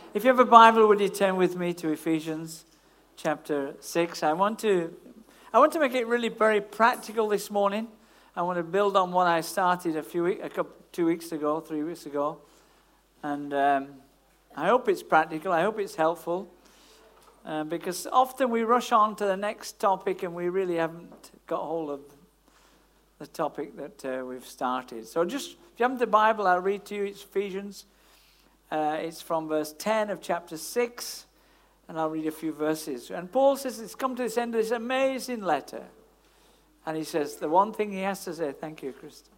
If you have a Bible, would you turn with me to Ephesians chapter 6? I want to make it really very practical this morning. I want to build on what I started 3 weeks ago. And I hope it's practical. I hope it's helpful. Because often we rush on to the next topic and we really haven't got hold of the topic that we've started. So just, if you haven't the Bible, I'll read to you. It's Ephesians. It's from verse 10 of chapter 6, and I'll read a few verses. And Paul says it's come to this end of this amazing letter. And he says the one thing he has to say, thank you, Kristen.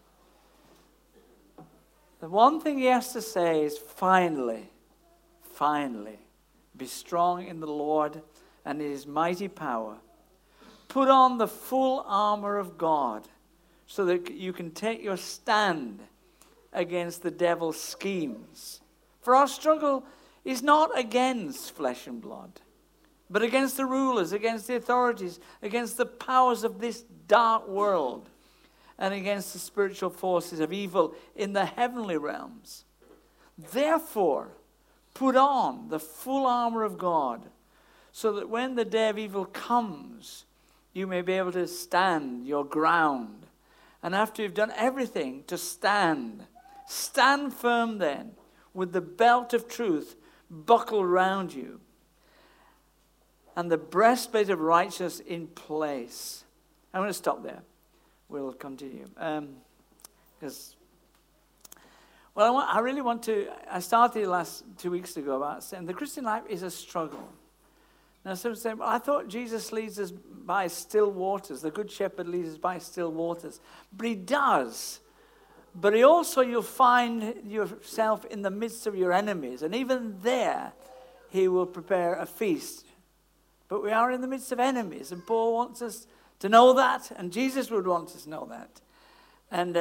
The one thing he has to say is finally, be strong in the Lord and in his mighty power. Put on the full armor of God so that you can take your stand against the devil's schemes. For our struggle is not against flesh and blood, but against the rulers, against the authorities, against the powers of this dark world, and against the spiritual forces of evil in the heavenly realms. Therefore, put on the full armor of God, so that when the day of evil comes, you may be able to stand your ground. And after you've done everything, to stand firm then, with the belt of truth buckled round you, and the breastplate of righteousness in place. I'm going to stop there. We'll continue. Because, I started last 2 weeks ago about saying the Christian life is a struggle. Now, some say, well, I thought Jesus leads us by still waters. The Good Shepherd leads us by still waters. But he does. But he also, you'll find yourself in the midst of your enemies. And even there, he will prepare a feast. But we are in the midst of enemies. And Paul wants us to know that. And Jesus would want us to know that. And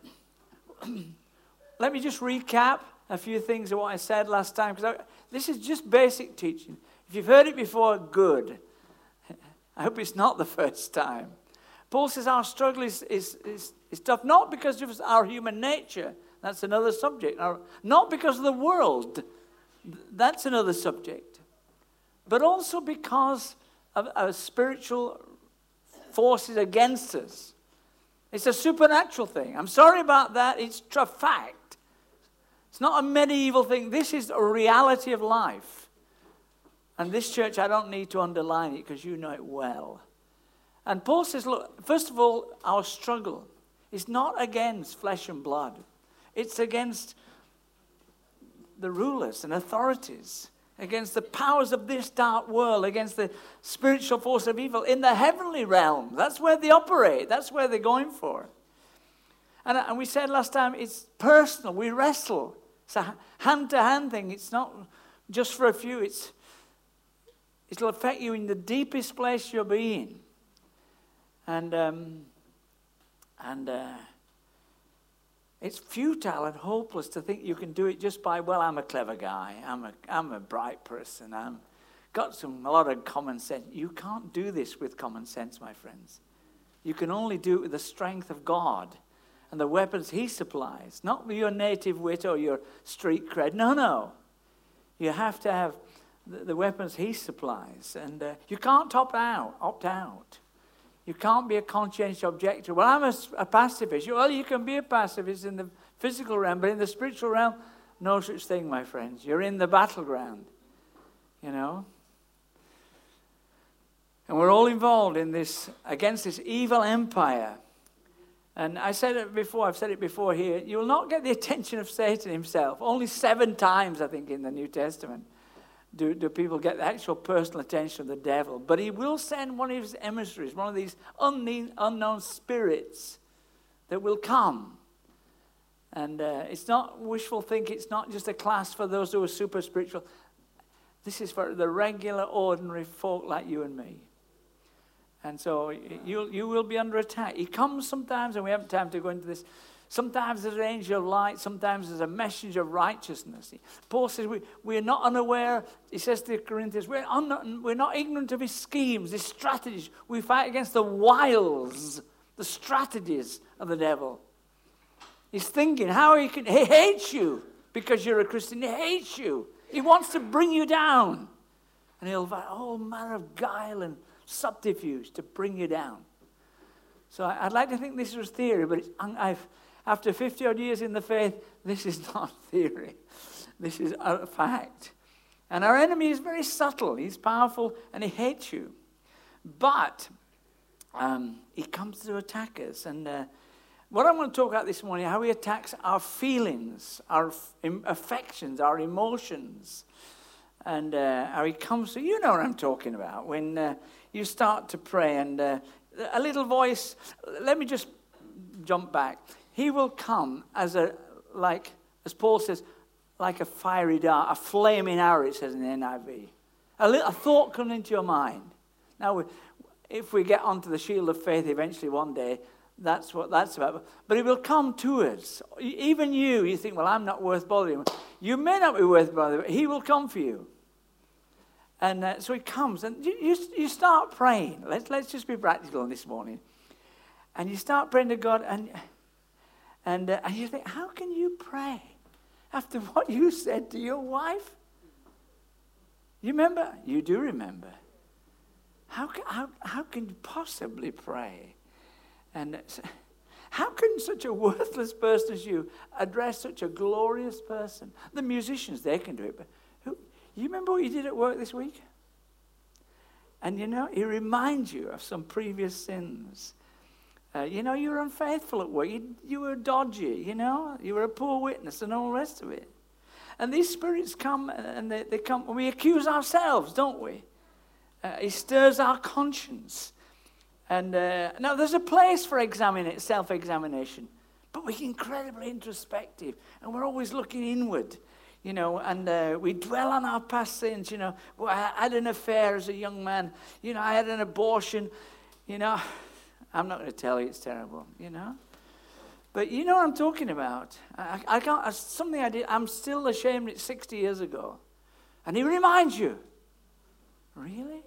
let me just recap a few things of what I said last time. Because this is just basic teaching. If you've heard it before, good. I hope it's not the first time. Paul says our struggle is tough, not because of our human nature. That's another subject. Not because of the world. That's another subject. But also because of spiritual forces against us. It's a supernatural thing. I'm sorry about that. It's a fact. It's not a medieval thing. This is a reality of life. And this church, I don't need to underline it because you know it well. And Paul says, look, first of all, our struggle is not against flesh and blood. It's against the rulers and authorities, against the powers of this dark world, against the spiritual force of evil in the heavenly realm. That's where they operate. That's where they're going for. And we said last time, it's personal. We wrestle. It's a hand-to-hand thing. It's not just for a few. It'll affect you in the deepest place you're being. And it's futile and hopeless to think you can do it just by, well, I'm a clever guy. I'm a bright person. I'm got a lot of common sense. You can't do this with common sense, my friends. You can only do it with the strength of God and the weapons he supplies, not with your native wit or your street cred. No. You have to have the weapons he supplies. And you can't opt out. You can't be a conscientious objector. Well, I'm a pacifist. Well, you can be a pacifist in the physical realm, but in the spiritual realm, no such thing, my friends. You're in the battleground, you know. And we're all involved in this, against this evil empire. And I said it before, I've said it before here, you will not get the attention of Satan himself. Only 7 times, I think, in the New Testament do people get the actual personal attention of the devil. But he will send one of his emissaries, one of these unknown spirits that will come. And it's not wishful thinking. It's not just a class for those who are super spiritual. This is for the regular, ordinary folk like you and me. And so you will be under attack. He comes sometimes, and we haven't time to go into this. Sometimes there's an angel of light. Sometimes there's a messenger of righteousness. Paul says we are not unaware. He says to the Corinthians, we're not ignorant of his schemes, his strategies. We fight against the wiles, the strategies of the devil. He's thinking how he hates you because you're a Christian. He hates you. He wants to bring you down. And he'll find all manner of guile and subterfuge to bring you down. So I'd like to think this was theory, but after 50-odd years in the faith, this is not theory. This is a fact. And our enemy is very subtle. He's powerful and he hates you. But he comes to attack us. And what I want to talk about this morning, how he attacks our feelings, our affections, our emotions. And how he comes to, you know what I'm talking about, when you start to pray and a little voice, let me just jump back. He will come as Paul says, like a fiery dart, a flaming arrow, it says in the NIV. A thought comes into your mind. Now, if we get onto the shield of faith eventually one day, that's what that's about. But it will come to us. Even you think, well, I'm not worth bothering. You may not be worth bothering, but he will come for you. And so he comes, and you start praying. Let's just be practical this morning. And you start praying to God, and you think, how can you pray after what you said to your wife? You remember? You do remember. How can you possibly pray? And how can such a worthless person as you address such a glorious person? The musicians, they can do it, but you remember what you did at work this week? And he reminds you of some previous sins. You were unfaithful at work. You were dodgy, You were a poor witness and all the rest of it. And these spirits come, and they come, and we accuse ourselves, don't we? It stirs our conscience. And now there's a place for self-examination. But we're incredibly introspective. And we're always looking inward. And we dwell on our past sins, Well, I had an affair as a young man. I had an abortion. I'm not going to tell you, it's terrible, But you know what I'm talking about. I can't, something I did, I'm still ashamed it's 60 years ago. And he reminds you. Really?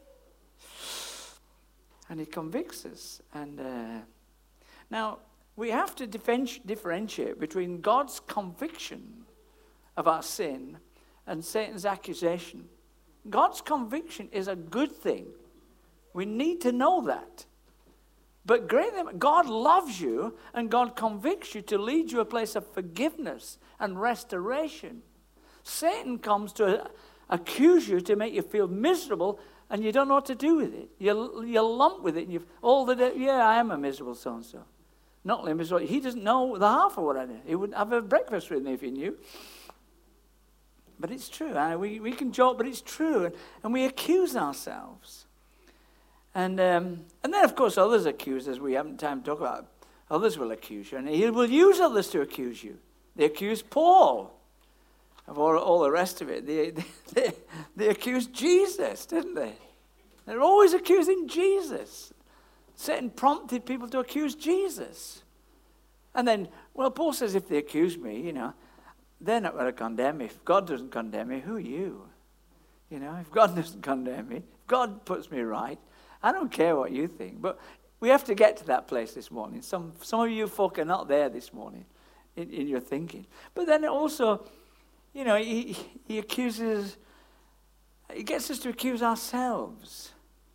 And he convicts us. And now, we have to differentiate between God's conviction of our sin and Satan's accusation. God's conviction is a good thing. We need to know that. But God loves you and God convicts you to lead you a place of forgiveness and restoration. Satan comes to accuse you to make you feel miserable and you don't know what to do with it. You're lumped with it. And I am a miserable so-and-so. Not only miserable, he doesn't know the half of what I do. He wouldn't have a breakfast with me if he knew. But it's true. We can joke, but it's true. And we accuse ourselves. And then, of course, others accuse us. We haven't time to talk about. Others will accuse you. And he will use others to accuse you. They accused Paul of all the rest of it. They accused Jesus, didn't they? They're always accusing Jesus. Satan prompted people to accuse Jesus. And then, well, Paul says if they accuse me, they're not going to condemn me. If God doesn't condemn me, who are you? If God doesn't condemn me, if God puts me right, I don't care what you think. But we have to get to that place this morning. Some of you folk are not there this morning in your thinking. But then also, he accuses, he gets us to accuse ourselves.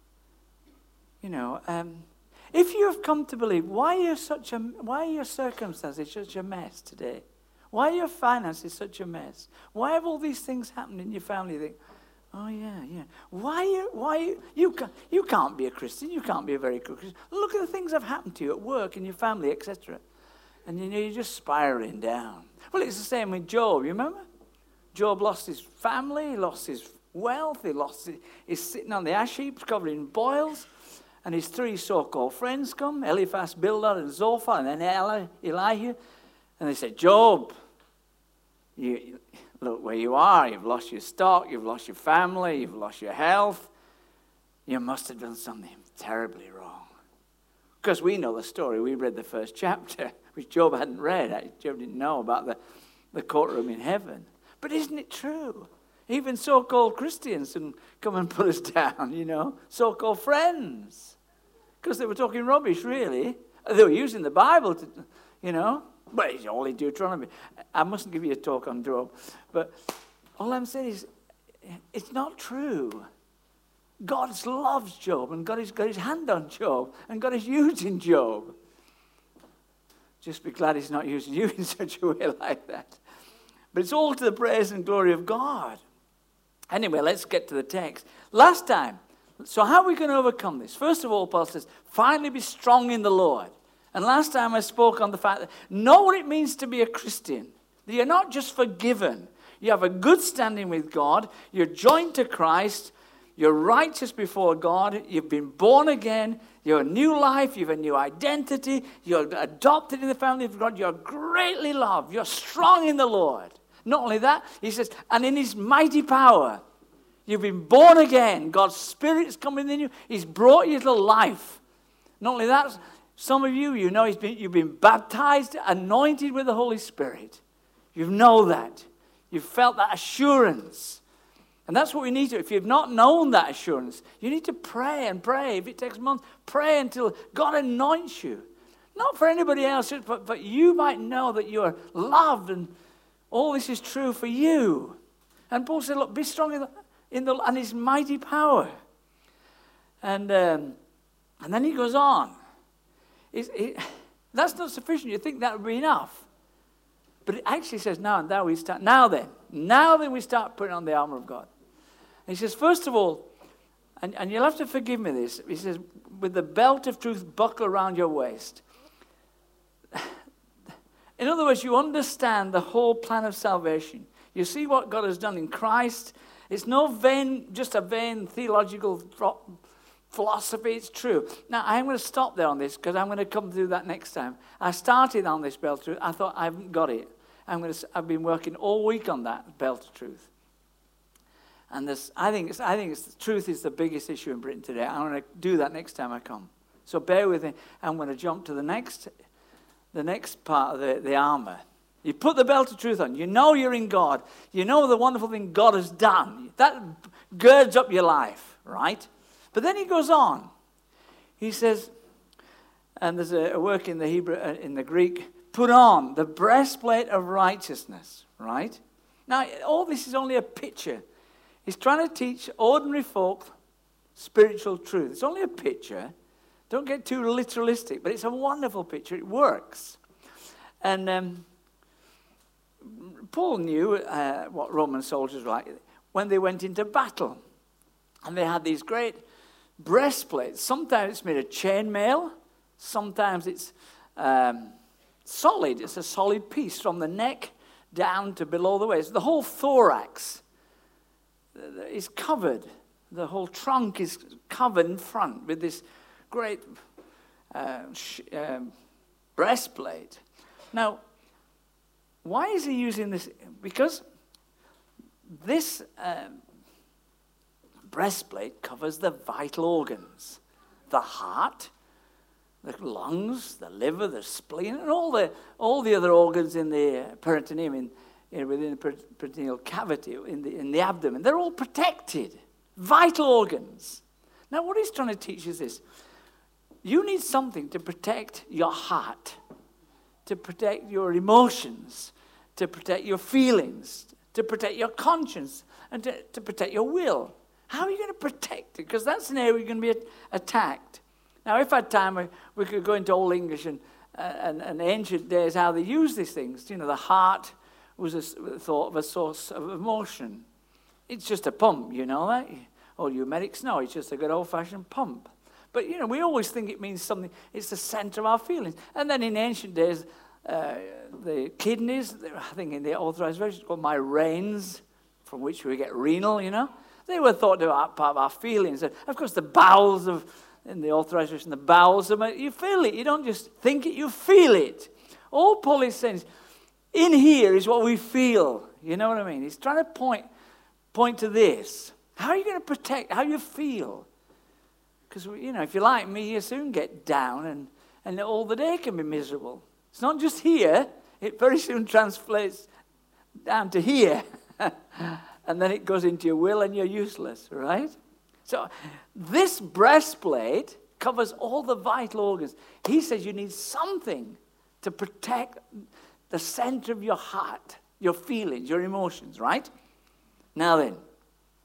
If you have come to believe, why are your circumstances such a mess today? Why are your finances such a mess? Why have all these things happened in your family? You think, oh yeah. You can't be a Christian. You can't be a very good Christian. Look at the things that have happened to you at work, in your family, etc. And you're just spiraling down. Well, it's the same with Job. You remember? Job lost his family. He lost his wealth. He's sitting on the ash heaps covered in boils. And his three so-called friends come, Eliphaz, Bildad, and Zophar, and then Elihu. And they said, Job, you look where you are. You've lost your stock. You've lost your family. You've lost your health. You must have done something terribly wrong. Because we know the story. We read the first chapter, which Job hadn't read. Job didn't know about the courtroom in heaven. But isn't it true? Even so-called Christians can come and put us down, so-called friends. Because they were talking rubbish, really. They were using the Bible to, but it's only Deuteronomy. I mustn't give you a talk on Job. But all I'm saying is, it's not true. God loves Job, and God has got his hand on Job, and God is using Job. Just be glad he's not using you in such a way like that. But it's all to the praise and glory of God. Anyway, let's get to the text. Last time, so how are we going to overcome this? First of all, Paul says, finally be strong in the Lord. And last time I spoke on the fact that know what it means to be a Christian. That you're not just forgiven. You have a good standing with God. You're joined to Christ. You're righteous before God. You've been born again. You're a new life. You have a new identity. You're adopted in the family of God. You're greatly loved. You're strong in the Lord. Not only that, he says, and in his mighty power, you've been born again. God's Spirit is coming in you. He's brought you to life. Not only that, some of you, you've been baptized, anointed with the Holy Spirit. You know that. You've felt that assurance. And that's what we need to. If you've not known that assurance, you need to pray and pray. If it takes months, pray until God anoints you. Not for anybody else, but you might know that you're loved and all this is true for you. And Paul said, look, be strong in his mighty power. And then he goes on. That's not sufficient. You think that would be enough. But it actually says, now then we start putting on the armor of God. And he says, first of all, and you'll have to forgive me this, he says, with the belt of truth buckled around your waist. In other words, you understand the whole plan of salvation. You see what God has done in Christ. It's just a vain theological philosophy. It's true. Now, I'm going to stop there on this because I'm going to come through that next time. I started on this belt of truth. I thought, I haven't got it. I've been working all week on that belt of truth. And I think truth is the biggest issue in Britain today. I'm going to do that next time I come. So bear with me. I'm going to jump to the next part of the armor. You put the belt of truth on. You know you're in God. You know the wonderful thing God has done. That girds up your life, right? But then he goes on. He says, and there's a word in the Hebrew, in the Greek, put on the breastplate of righteousness, right? Now, all this is only a picture. He's trying to teach ordinary folk spiritual truth. It's only a picture. Don't get too literalistic, but it's a wonderful picture. It works. And Paul knew what Roman soldiers were like when they went into battle. And they had these great breastplates. Sometimes it's made of chainmail. Sometimes it's solid. It's a solid piece from the neck down to below the waist. The whole thorax is covered. The whole trunk is covered in front with this great breastplate. Now, why is he using this? Because this breastplate covers the vital organs. The heart, the lungs, the liver, the spleen, and all the other organs in the peritoneum, within the peritoneal cavity, in the abdomen. They're all protected. Vital organs. Now, what he's trying to teach is this. You need something to protect your heart, to protect your emotions, to protect your feelings, to protect your conscience, and to protect your will. How are you going to protect it? Because that's an area you're going to be attacked. Now, if I had time, we could go into Old English and ancient days, how they used these things. You know, the heart was thought of a source of emotion. It's just a pump, you know that? All you medics know, it's just a good old-fashioned pump. But, you know, we always think it means something. It's the center of our feelings. And then in ancient days, the kidneys, I think in the authorized version, it's called my reins, from which we get renal, you know. They were thought to be part of our feelings. And of course, the bowels in the authorized version, the bowels, you feel it. You don't just think it, you feel it. All Paul is saying is, in here is what we feel. You know what I mean? He's trying to point to this. How are you going to protect how you feel? Because, you know, if you're like me, you soon get down and all the day can be miserable. It's not just here. It very soon translates down to here. And then it goes into your will and you're useless, right? So this breastplate covers all the vital organs. He says you need something to protect the center of your heart, your feelings, your emotions, right? Now then,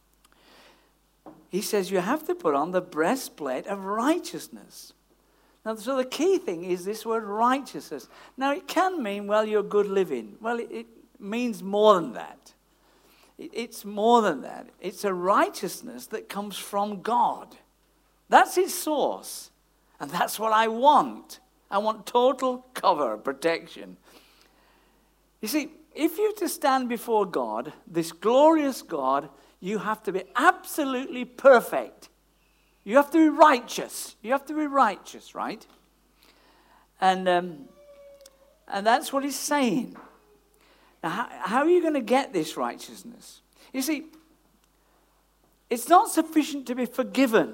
he says you have to put on the breastplate of righteousness. Now, so the key thing is this word righteousness. Now, it can mean, well, you're good living. Well, it means more than that. It's more than that. It's a righteousness that comes from God. That's its source. And that's what I want. I want total cover, protection. You see, if you're to stand before God, this glorious God, you have to be absolutely perfect. You have to be righteous. You have to be righteous, right? And that's what he's saying. Now, how are you going to get this righteousness? You see, it's not sufficient to be forgiven.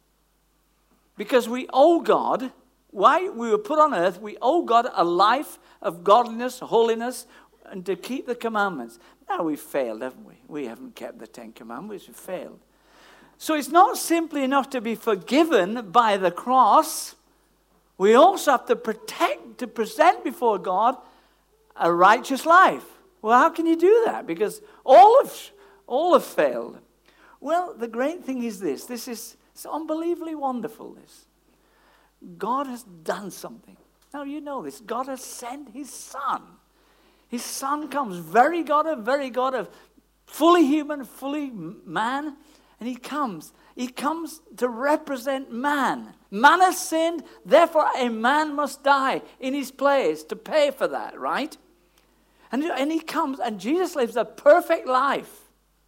Because we owe God, why we were put on earth, we owe God a life of godliness, holiness, and to keep the commandments. Now we've failed, haven't we? We haven't kept the 10 Commandments, we've failed. So it's not simply enough to be forgiven by the cross. We also have to present before God a righteous life. Well, how can you do that? Because all have failed. Well, the great thing is this. It's unbelievably wonderful, this. God has done something. Now, you know this. God has sent his Son. His Son comes very God of fully human, fully man. And he comes to represent man. Man has sinned, therefore a man must die in his place to pay for that, right? And he comes, and Jesus lives a perfect life.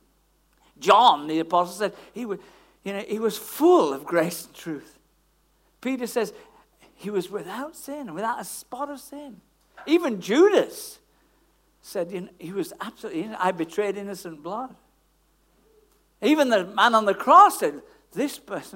John, the apostle, said he was full of grace and truth. Peter says he was without sin, without a spot of sin. Even Judas said he was absolutely, I betrayed innocent blood. Even the man on the cross said, this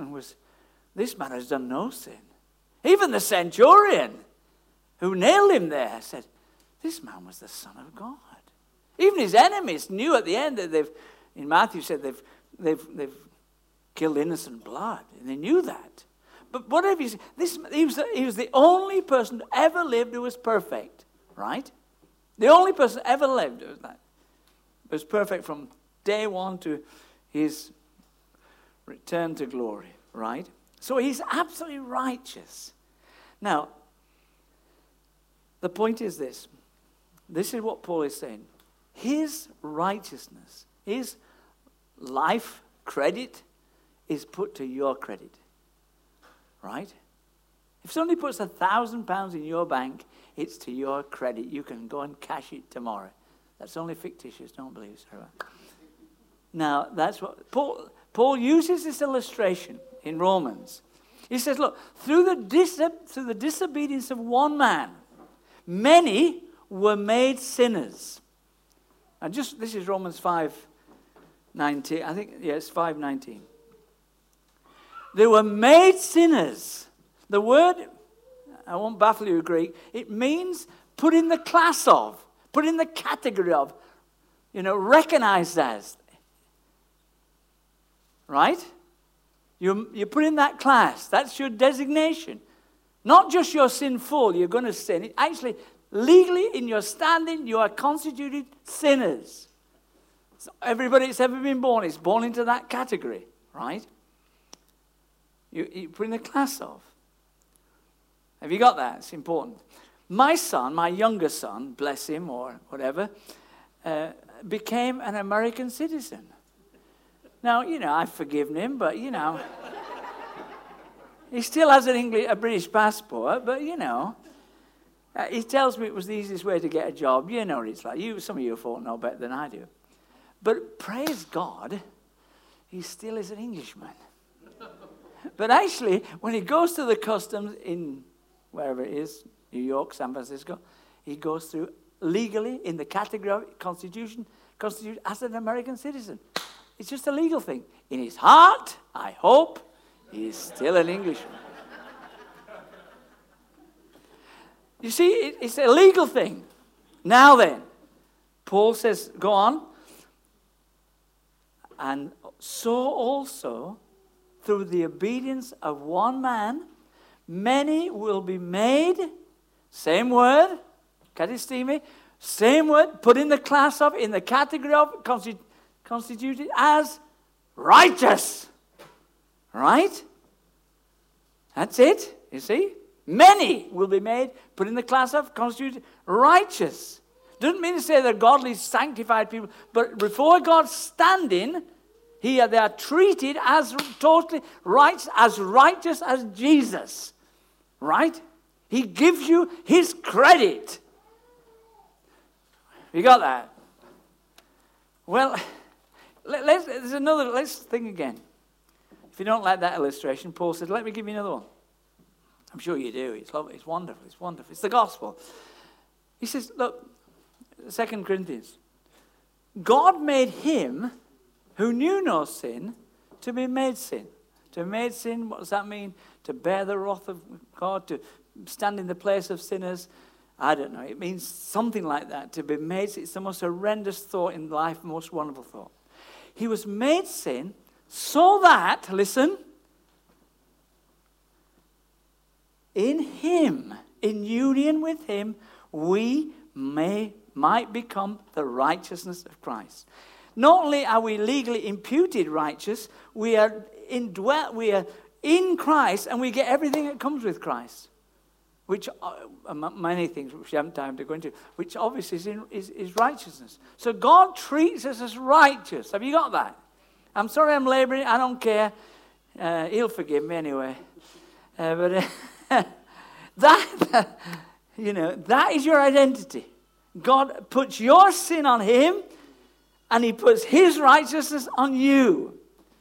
man has done no sin. Even the centurion who nailed him there said, this man was the Son of God. Even his enemies knew at the end that in Matthew said they've killed innocent blood. And they knew that. But whatever he was the only person who ever lived who was perfect, right? The only person who ever lived who was perfect from day one to his return to glory, right? So he's absolutely righteous. Now, the point is this. This is what Paul is saying. His righteousness, his life credit is put to your credit, right? If somebody puts £1,000 in your bank, it's to your credit. You can go and cash it tomorrow. That's only fictitious. Don't believe it. Sorry. Now, that's what Paul uses this illustration in Romans. He says, look, through the disobedience of one man, many were made sinners. And this is Romans 5:19. I think, yes, 5:19. They were made sinners. The word, I won't baffle you with Greek, it means put in the class of, put in the category of, recognized as. Right? You put in that class. That's your designation. Not just you're sinful, you're going to sin. Actually, legally, in your standing, you are constituted sinners. So everybody that's ever been born is born into that category, right? You put in the class of. Have you got that? It's important. My son, my younger son, bless him or whatever, became an American citizen. Now, I've forgiven him, but, he still has a British passport, but, he tells me it was the easiest way to get a job. You know what it's like. Some of you folk know better than I do. But praise God, he still is an Englishman. But actually, when he goes to the customs in wherever it is, New York, San Francisco, he goes through legally in the category of constituted as an American citizen. It's just a legal thing. In his heart, I hope, he is still an Englishman. You see, it's a legal thing. Now then, Paul says, go on. And so also, through the obedience of one man, many will be made, same word, katistemi, same word, put in the class of, in the category of, constituted as righteous. Right? That's it, you see? Many will be made, put in the class of constituted righteous. Doesn't mean to say they're godly, sanctified people, but before God's standing, they are treated as totally righteous as Jesus. Right? He gives you his credit. You got that? Well, let's think again. If you don't like that illustration, Paul said, let me give you another one. I'm sure you do. It's lovely. It's wonderful. It's wonderful. It's the gospel. He says, look, 2 Corinthians. God made him who knew no sin to be made sin. To be made sin, what does that mean? To bear the wrath of God, to stand in the place of sinners. I don't know. It means something like that. To be made, it's the most horrendous thought in life, most wonderful thought. He was made sin so that, listen, in him, in union with him, we might become the righteousness of Christ. Not only are we legally imputed righteous, we are in Christ, and we get everything that comes with Christ. Which, many things which we haven't time to go into, which obviously is righteousness. So God treats us as righteous. Have you got that? I'm sorry I'm laboring, I don't care. He'll forgive me anyway. But that is your identity. God puts your sin on him, and he puts his righteousness on you.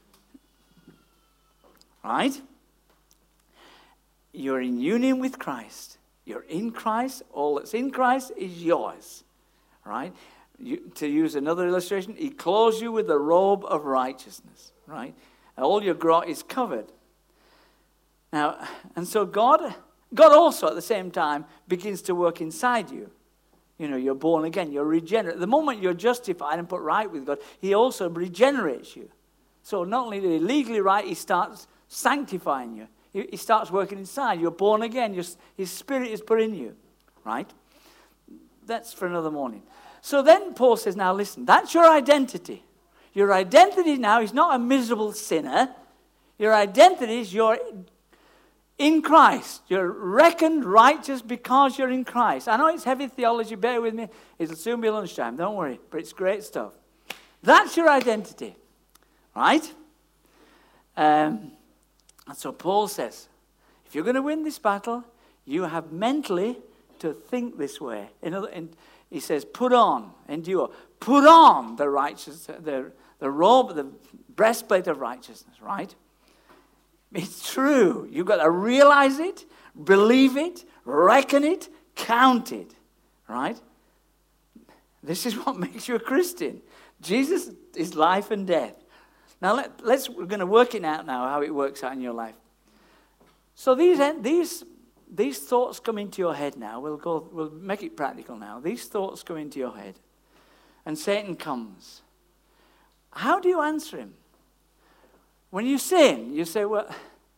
Right? You're in union with Christ. You're in Christ. All that's in Christ is yours. Right? To use another illustration, he clothes you with the robe of righteousness. Right? And all your grot is covered. Now, and so God also at the same time begins to work inside you. You know, you're born again. You're regenerate. The moment you're justified and put right with God, he also regenerates you. So not only is he legally right, he starts sanctifying you. He starts working inside. You're born again. His spirit is put in you. Right? That's for another morning. So then Paul says, now listen, that's your identity. Your identity now is not a miserable sinner. Your identity is you're in Christ. You're reckoned righteous because you're in Christ. I know it's heavy theology. Bear with me. It'll soon be lunchtime. Don't worry. But it's great stuff. That's your identity. Right? And so Paul says, if you're going to win this battle, you have mentally to think this way. He says, put on, endure. Put on the righteous, the robe, the breastplate of righteousness, right? It's true. You've got to realize it, believe it, reckon it, count it, right? This is what makes you a Christian. Jesus is life and death. Now we're going to work it out now, how it works out in your life. So these thoughts come into your head now. We'll make it practical now. These thoughts come into your head, and Satan comes. How do you answer him? When you sin, you say, well,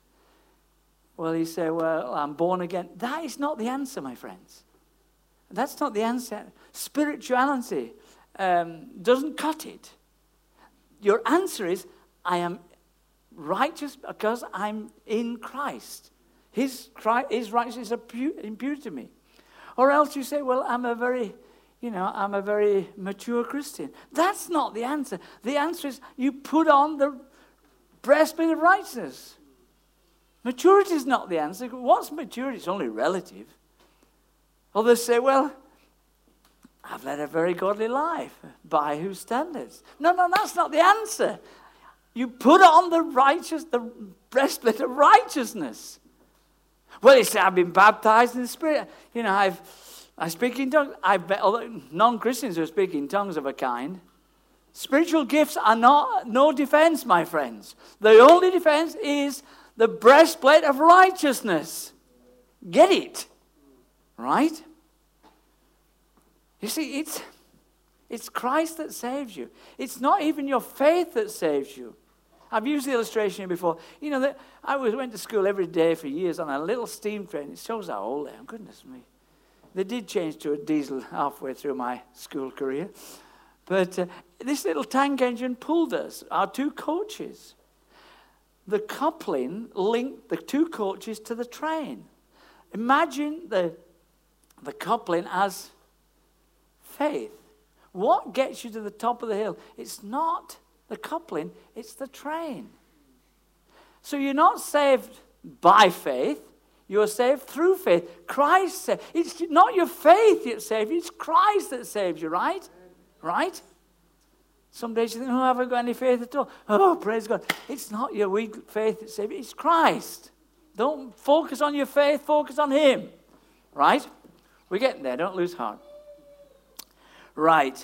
I'm born again. That is not the answer, my friends. That's not the answer. Spirituality doesn't cut it. Your answer is, I am righteous because I'm in Christ. His righteousness is imputed to me. Or else you say, well, I'm a very mature Christian. That's not the answer. The answer is you put on the breastplate of righteousness. Maturity is not the answer. What's maturity? It's only relative. Others say, well, I've led a very godly life. By whose standards? No, that's not the answer. You put on the breastplate of righteousness. Well, you say, I've been baptized in the Spirit. You know, I speak in tongues. I've met other non-Christians who speak in tongues of a kind. Spiritual gifts are no defense, my friends. The only defense is the breastplate of righteousness. Get it? Right? You see, it's Christ that saves you. It's not even your faith that saves you. I've used the illustration here before. You know, I went to school every day for years on a little steam train. It shows how old I am. Goodness me. They did change to a diesel halfway through my school career. But this little tank engine pulled us, our two coaches. the coupling linked the two coaches to the train. Imagine the coupling as faith. What gets you to the top of the hill? It's not the coupling, it's the train. So you're not saved by faith, you're saved through faith. Christ saved. It's not your faith that saves you, it's Christ that saves you, right? Right? Some days you think, oh, I haven't got any faith at all. Oh, praise God. It's not your weak faith that saves you, it's Christ. Don't focus on your faith, focus on Him. Right? We're getting there, don't lose heart. Right.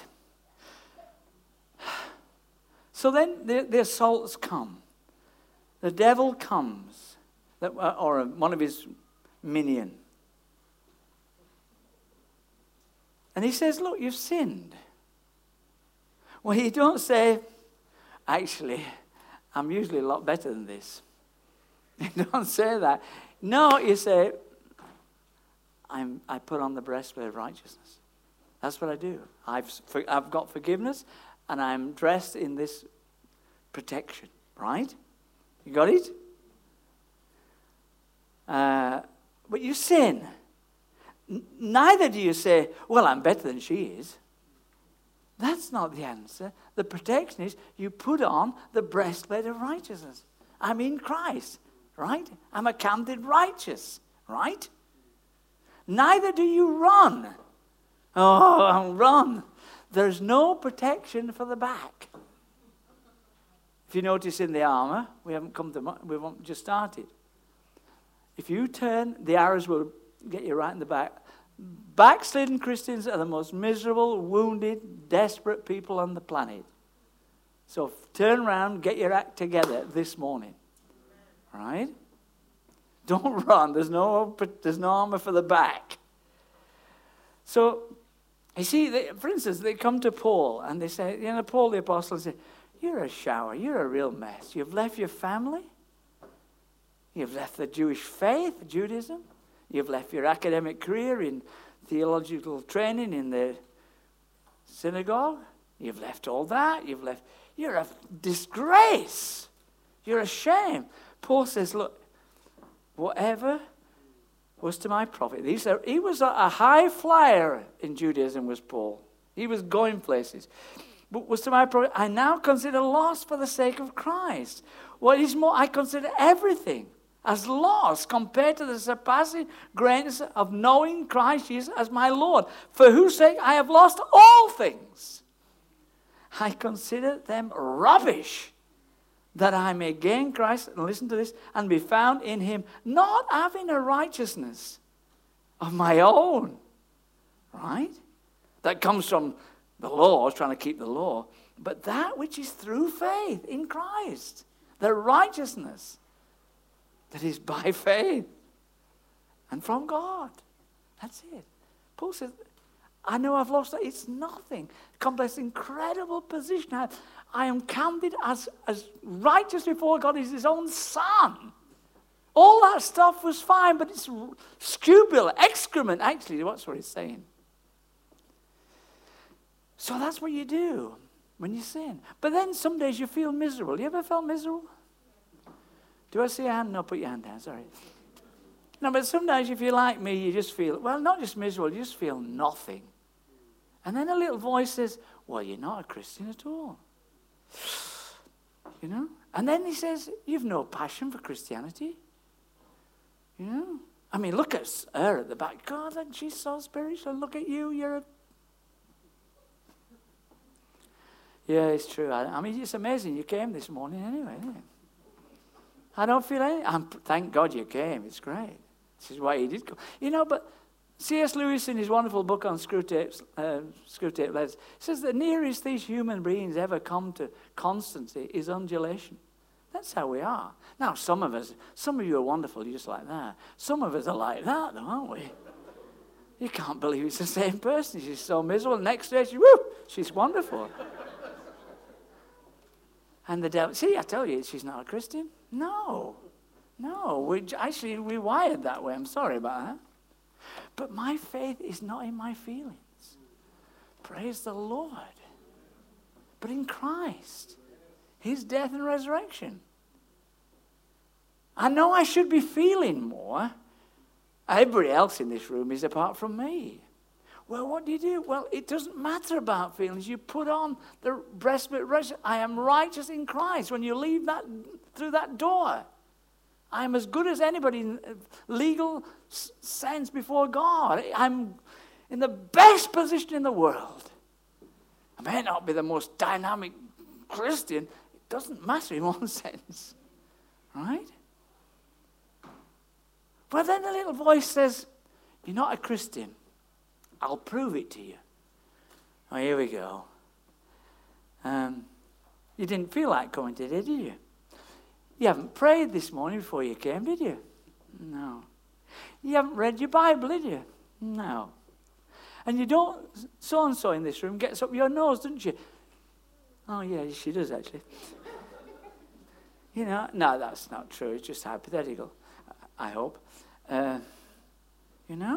So then the assaults come. The devil comes, or one of his minion. And he says, look, you've sinned. Well, you don't say, actually, I'm usually a lot better than this. You don't say that. No, you say, I put on the breastplate of righteousness. That's what I do. I've got forgiveness, and I'm dressed in this protection, right? You got it? But you sin. Neither do you say, well, I'm better than she is. That's not the answer. The protection is you put on the breastplate of righteousness. I'm in Christ, right? I'm accounted righteous, right? Neither do you run. Oh, I'll run. There's no protection for the back. If you notice in the armor, we haven't just started. If you turn, the arrows will get you right in the back. Backslidden Christians are the most miserable, wounded, desperate people on the planet. So turn around, get your act together this morning. Right? Don't run. There's no armor for the back. So, you see, for instance, they come to Paul and they say, Paul the apostle said, you're a shower. You're a real mess. You've left your family. You've left the Jewish faith, Judaism. You've left your academic career in theological training in the synagogue. You've left all that. You're a disgrace. You're a shame. Paul says, look, whatever was to my profit. He was a high flyer in Judaism, was Paul. He was going places. But was to my profit. I now consider loss for the sake of Christ. What is more, I consider everything as loss compared to the surpassing greatness of knowing Christ Jesus as my Lord, for whose sake I have lost all things. I consider them rubbish, that I may gain Christ, and listen to this, and be found in Him, not having a righteousness of my own, right? That comes from the law, trying to keep the law, but that which is through faith in Christ, the righteousness that is by faith and from God. That's it. Paul says, I know I've lost it. It's nothing. Come to this incredible position. I am counted as righteous before God as His own Son. All that stuff was fine, but it's scubula, excrement, actually. That's what he's saying. So that's what you do when you sin. But then some days you feel miserable. You ever felt miserable? Do I see a hand? No, put your hand down, sorry. No, but sometimes if you're like me, you just feel, well, not just miserable, you just feel nothing. And then a little voice says, well, you're not a Christian at all. You know? And then he says, you've no passion for Christianity. You know? I mean, look at her at the back. God, she's so spiritual. Look at you, you're a... Yeah, it's true. I mean, it's amazing you came this morning anyway, isn't it? I don't feel anything. Thank God you came. It's great. This is why he did come. You know, but C.S. Lewis, in his wonderful book on Screw Tape Letters, says the nearest these human beings ever come to constancy is undulation. That's how we are. Now, some of you are wonderful, just like that. Some of us are like that, though, aren't we? You can't believe it's the same person. She's so miserable. Next day, she's wonderful. And the devil, see, I tell you, she's not a Christian. No. We're wired that way. I'm sorry about that. But my faith is not in my feelings. Praise the Lord. But in Christ, His death and resurrection. I know I should be feeling more. Everybody else in this room is apart from me. Well, what do? Well, it doesn't matter about feelings. You put on the breastplate of righteousness. I am righteous in Christ. When you leave that through that door, I am as good as anybody in legal sense before God. I'm in the best position in the world. I may not be the most dynamic Christian. It doesn't matter in one sense. Right? But then the little voice says, you're not a Christian. I'll prove it to you. Oh, here we go. You didn't feel like coming today, did you? You haven't prayed this morning before you came, did you? No. You haven't read your Bible, did you? No. And you don't, so-and-so in this room gets up your nose, doesn't you? Oh, yeah, she does, actually. You know, no, that's not true. It's just hypothetical, I hope. You know?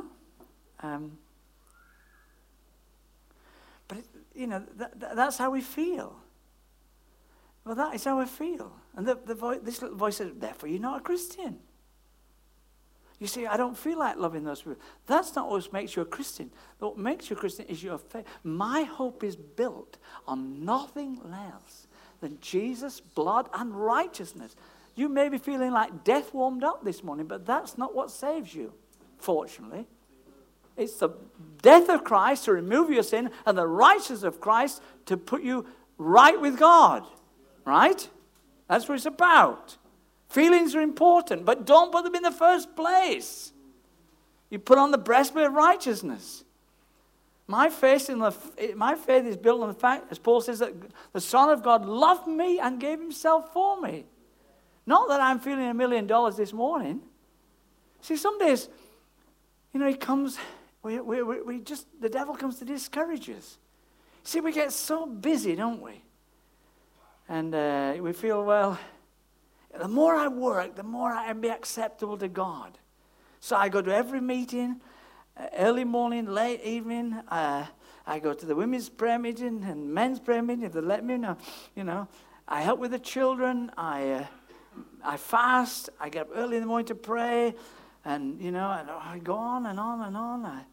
But, that's how we feel. Well, that is how I feel. And this little voice says, therefore, you're not a Christian. You see, I don't feel like loving those people. That's not what makes you a Christian. What makes you a Christian is your faith. My hope is built on nothing else than Jesus' blood and righteousness. You may be feeling like death warmed up this morning, but that's not what saves you, fortunately. It's the death of Christ to remove your sin and the righteousness of Christ to put you right with God. Right? That's what it's about. Feelings are important, but don't put them in the first place. You put on the breastplate of righteousness. My faith is built on the fact, as Paul says, that the Son of God loved me and gave himself for me. Not that I'm feeling $1 million this morning. See, some days, he comes, the devil comes to discourage us. See, we get so busy, don't we? And we feel, well, the more I work, the more I be acceptable to God. So I go to every meeting, early morning, late evening. I go to the women's prayer meeting and men's prayer meeting, if they let me know. I help with the children. I fast. I get up early in the morning to pray. And, and I go on and on and on. And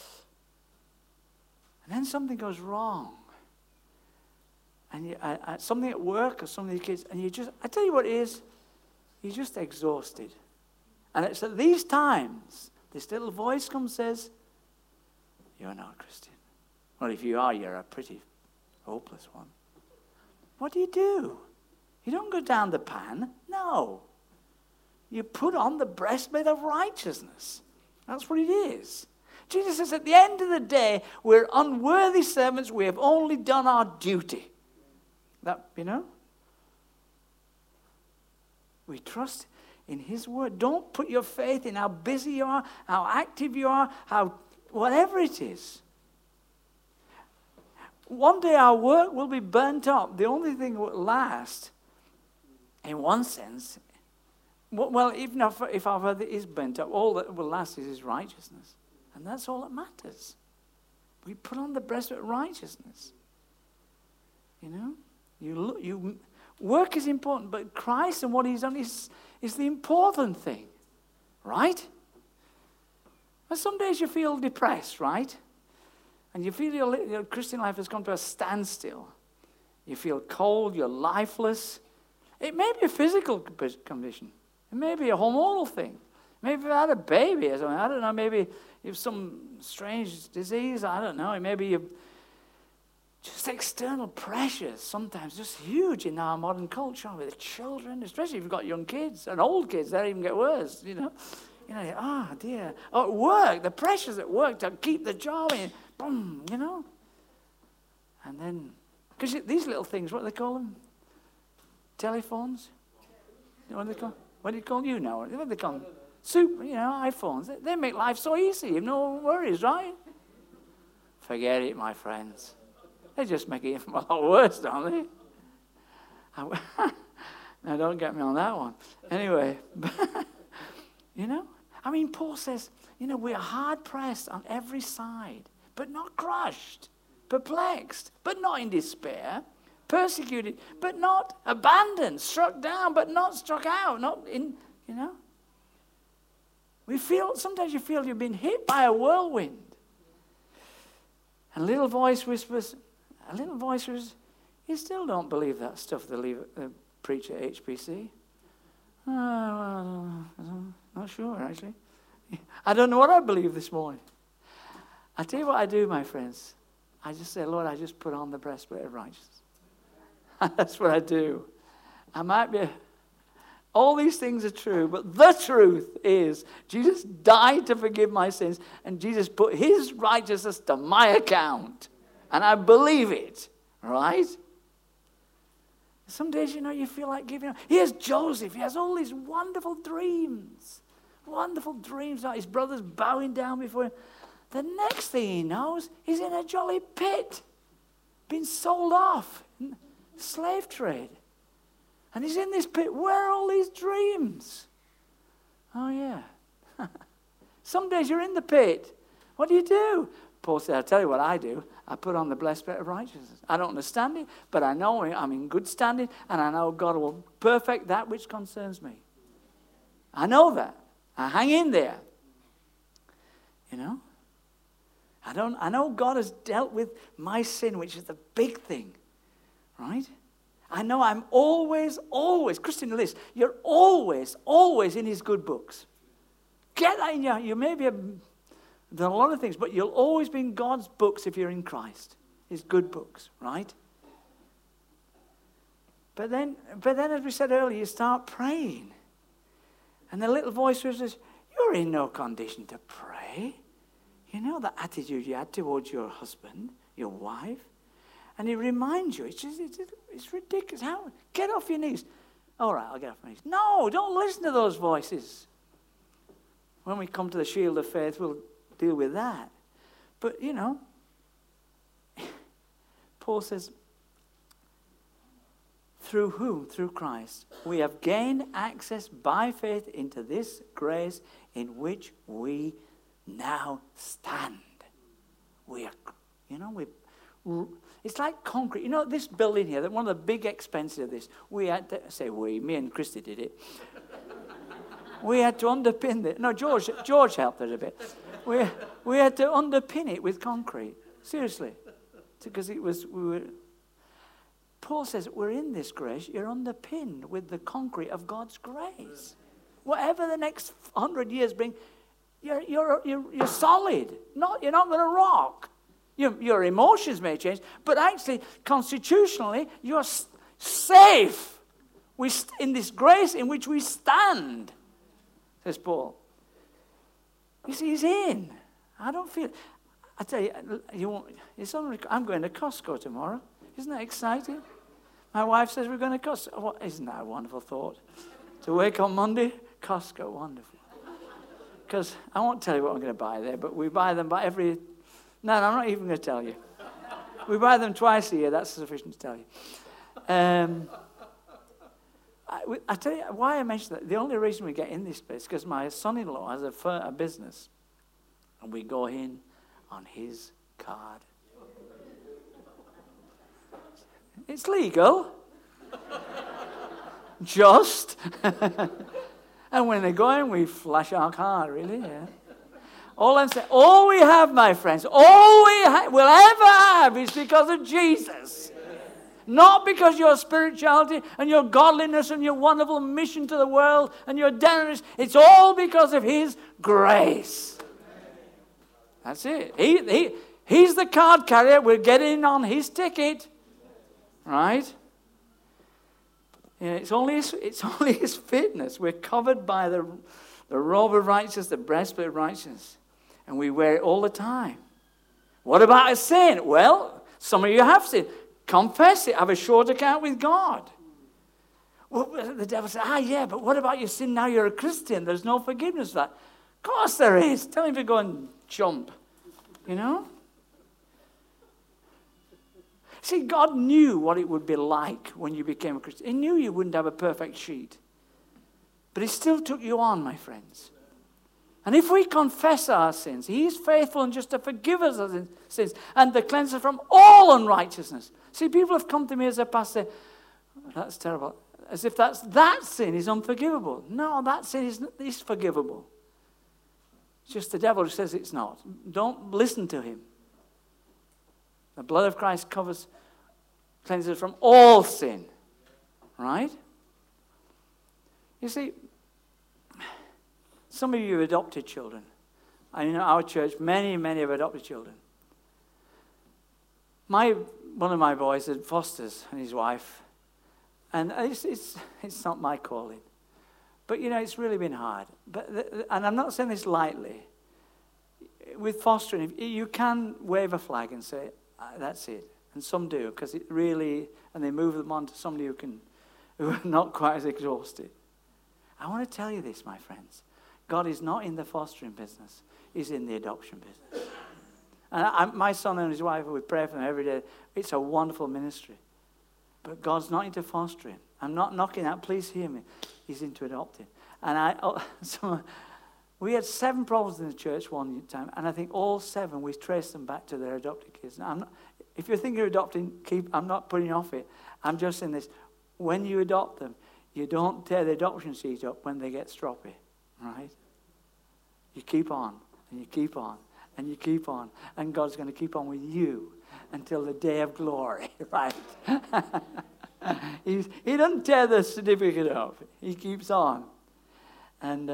then something goes wrong. And something at work or something with the kids, and I tell you what it is, you're just exhausted. And it's at these times, this little voice comes and says, you're not a Christian. Well, if you are, you're a pretty hopeless one. What do? You don't go down the pan. No. You put on the breastplate of righteousness. That's what it is. Jesus says, at the end of the day, we're unworthy servants. We have only done our duty. We trust in his word. Don't put your faith in how busy you are, how active you are, whatever it is. One day our work will be burnt up. The only thing that will last, in one sense, well, even if our work is burnt up, all that will last is his righteousness. And that's all that matters. We put on the breastplate of righteousness. Work is important, but Christ and what he's done is the important thing, right? But some days you feel depressed, right? And you feel your Christian life has come to a standstill. You feel cold, you're lifeless. It may be a physical condition. It may be a hormonal thing. Maybe you've had a baby or something. I don't know, maybe you have some strange disease. I don't know. Maybe you've just external pressures, sometimes just huge in our modern culture with the children, especially if you've got young kids and old kids. They even get worse, oh dear. Or at work, the pressures at work to keep the job in, boom, And then, because these little things, what do they call them? Telephones? What do they call? What do you call you now? What do they call them? iPhones. They make life so easy. You have no worries, right? Forget it, my friends. They just make it a lot worse, don't they? Now, don't get me on that one. Anyway, Paul says, we're hard-pressed on every side, but not crushed, perplexed, but not in despair, persecuted, but not abandoned, struck down, but not struck out, not in, You know? Sometimes you feel you've been hit by a whirlwind. And a little voice whispers, you still don't believe that stuff they preach at HPC? Not sure, actually. I don't know what I believe this morning. I tell you what I do, my friends. I just say, Lord, I just put on the breastplate of righteousness. That's what I do. I might be... All these things are true, but the truth is Jesus died to forgive my sins, and Jesus put his righteousness to my account. And I believe it, right? Some days, you feel like giving up. Here's Joseph. He has all these wonderful dreams. Wonderful dreams about his brothers bowing down before him. The next thing he knows, he's in a jolly pit, been sold off in the slave trade. And he's in this pit. Where are all these dreams? Oh, yeah. Some days you're in the pit. What do? Paul said, I'll tell you what I do. I put on the breastplate of righteousness. I don't understand it, but I know I'm in good standing, and I know God will perfect that which concerns me. I know that. I hang in there. I know God has dealt with my sin, which is the big thing, right? I know I'm always, Christian list, you're always in his good books. Get that in you may be done a lot of things, but you'll always be in God's books if you're in Christ. His good books, right? But then as we said earlier, you start praying. And the little voice says, you're in no condition to pray. You know the attitude you had towards your husband, your wife. And he reminds you, it's ridiculous. Get off your knees. All right, I'll get off my knees. No, don't listen to those voices. When we come to the shield of faith, we'll deal with that. But, Paul says, through whom? Through Christ. We have gained access by faith into this grace in which we now stand. It's like concrete. This building here, one of the big expenses of this, me and Christy did it. We had to underpin it. No, George helped us a bit. We had to underpin it with concrete. Seriously. Because Paul says, we're in this grace, you're underpinned with the concrete of God's grace. Whatever the next 100 years bring, you're solid. You're not going to rock. Your emotions may change, but actually, constitutionally, you're safe. In this grace in which we stand, says Paul. You see, he's in. I don't feel... I tell you, I'm going to Costco tomorrow. Isn't that exciting? My wife says we're going to Costco. Isn't that a wonderful thought? To wake on Monday, Costco, wonderful. Because I won't tell you what I'm going to buy there, but we buy them by every... No, I'm not even going to tell you. We buy them twice a year. That's sufficient to tell you. I tell you why I mention that. The only reason we get in this place is because my son-in-law has a business. And we go in on his card. It's legal. Just. And when they go in, we flash our card, really, yeah. All we have, my friends, all we will ever have is because of Jesus. Not because your spirituality and your godliness and your wonderful mission to the world and your generous. It's all because of his grace. That's it. He's the card carrier. We're getting on his ticket. Right? It's only his fitness. We're covered by the robe of righteousness, the breastplate of righteousness. And we wear it all the time. What about a sin? Well, some of you have sinned. Confess it. Have a short account with God. Well, the devil said, yeah, but what about your sin now you're a Christian? There's no forgiveness for that. Of course there is. Tell him to go and jump. See, God knew what it would be like when you became a Christian. He knew you wouldn't have a perfect sheet. But he still took you on, my friends. And if we confess our sins, he is faithful and just to forgive us our sins and to cleanse us from all unrighteousness. See, people have come to me as a pastor, that's terrible. as if that sin is unforgivable. No, that sin is forgivable. It's just the devil who says it's not. Don't listen to him. The blood of Christ cleanses from all sin. Right? You see, some of you have adopted children. And in our church, many have adopted children. One of my boys had fosters and his wife. And it's not my calling. But, it's really been hard. And I'm not saying this lightly. With fostering, you can wave a flag and say, that's it. And some do, because it really, and they move them on to somebody who are not quite as exhausted. I want to tell you this, my friends. God is not in the fostering business. He's in the adoption business. And my son and his wife, we pray for them every day. It's a wonderful ministry. But God's not into fostering. I'm not knocking that. Please hear me. He's into adopting. And we had 7 problems in the church one time, and I think all 7, we traced them back to their adopted kids. Now, if you're thinking of adopting, I'm not putting you off it. I'm just saying this. When you adopt them, you don't tear the adoption seat up when they get stroppy, right? You keep on, and you keep on, and you keep on. And God's going to keep on with you until the day of glory, right? He doesn't tear the certificate up. He keeps on. And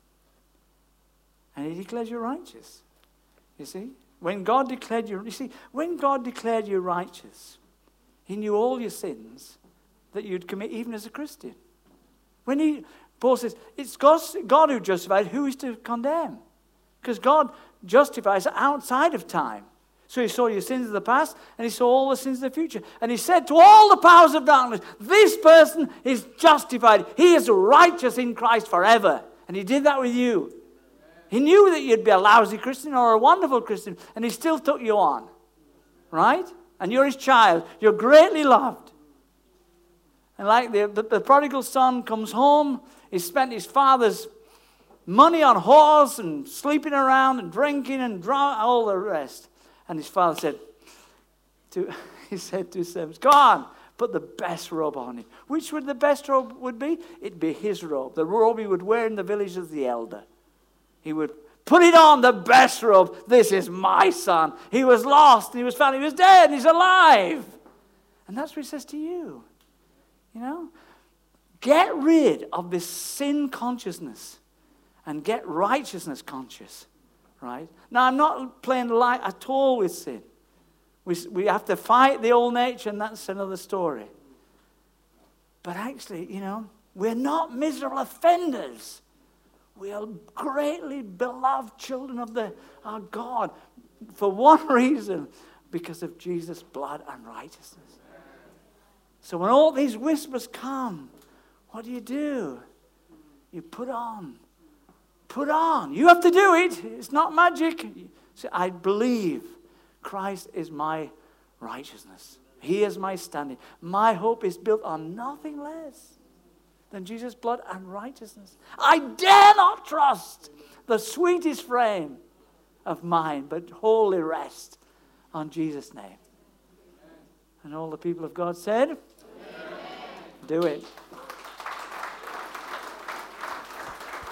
he declares you righteous. You see? When God declared you righteous, he knew all your sins that you'd commit even as a Christian. Paul says, it's God who justifies, who is to condemn? Because God justifies outside of time. So he saw your sins of the past, and he saw all the sins of the future. And he said to all the powers of darkness, this person is justified. He is righteous in Christ forever. And he did that with you. He knew that you'd be a lousy Christian or a wonderful Christian, and he still took you on. Right? And you're his child. You're greatly loved. And like the prodigal son comes home, he spent his father's money on whores and sleeping around and drinking and all the rest. And his father said to his servants, go on, put the best robe on him. Which would the best robe would be? It'd be his robe. The robe he would wear in the village as the elder. He would put it on, the best robe. This is my son. He was lost, and he was found. He was dead, and he's alive. And that's what he says to you. Get rid of this sin consciousness and get righteousness conscious. Right? Now, I'm not playing light at all with sin. We have to fight the old nature, and that's another story. But actually, we're not miserable offenders. We are greatly beloved children of our God for one reason, because of Jesus' blood and righteousness. So when all these whispers come, what do? You put on. Put on. You have to do it. It's not magic. Say, I believe Christ is my righteousness. He is my standing. My hope is built on nothing less than Jesus' blood and righteousness. I dare not trust the sweetest frame of mine, but wholly rest on Jesus' name. And all the people of God said, Amen. Do it.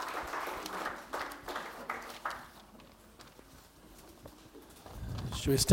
Should we stand?